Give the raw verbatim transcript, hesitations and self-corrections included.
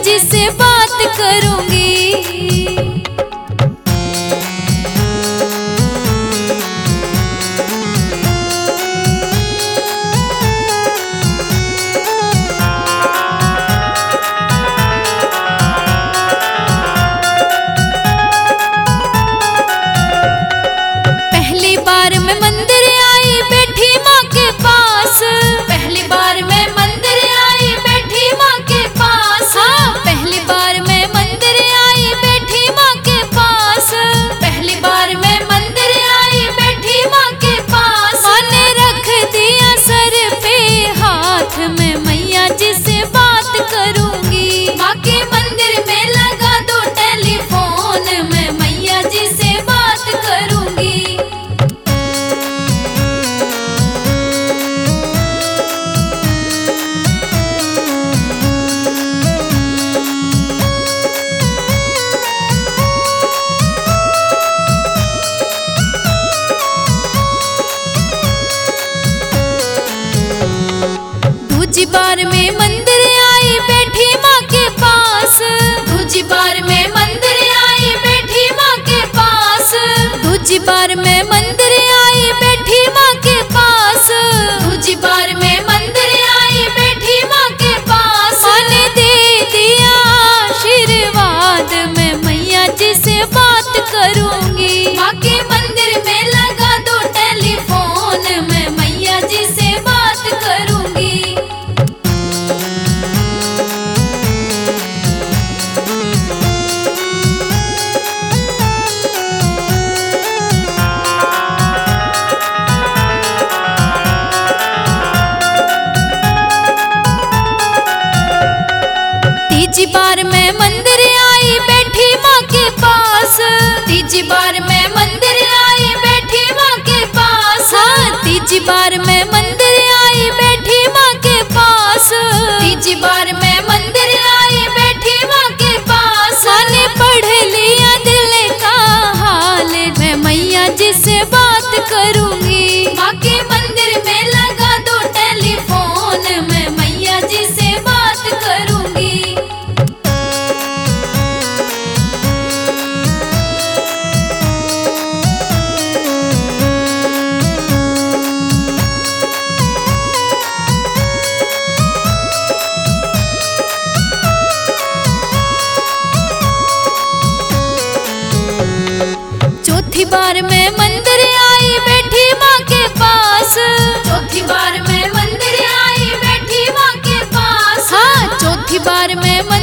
जी से बात करूंगी। पहली बार मैं मंदिर आई बैठी माँ के पास, पहली बार मैं मंदिर आई बैठी माँ के पास। हाँ, पहली बार मैं मंदिर आई बैठी माँ के पास, पहली बार मैं मंदिर आई बैठी माँ के पास। माँ ने रख दिया सर पे हाथ, मैं मैया जी से बात करूंगी। माँ के मंदिर में लगा दो टेलीफोन, मैं मैया जी से बात करूंगी। दूजी बार में मंदिर आई बैठी माँ के पास, दूजी बार में मंदिर आई बैठी माँ के पास, दूजी बार में मंदिर आई बैठी माँ के पास, दूजी बार में मंदिर आई बैठी माँ के पास। माँ ने दे दिया आशीर्वाद, मैं मैया जी से बात करूंगी। माँ के मंदिर में लगा दो टेलीफोन, मैं मैया जी से बात करूंगी। तीजी बार मैं मंदिर आई बैठी माँ के पास, तीजी बार मैं मंदिर आई बैठी माँ के पास। हाँ, तीजी बार मैं मंदिर आई बैठी माँ के पास, तीजी बार मैं मंदिर आई बैठी माँ के पास। माँ ने पढ़ लिया दिल का हाल, मैं मैया जी से बात करूंगी। माँ के मंदिर में लगा दो टेलीफोन, मैं मैया जी से बात करूंगी। चौथी बार मैं मंदिर आई बैठी माँ के पास, चौथी बार मैं मंदिर आई बैठी माँ के पास। हाँ, चौथी बार मैं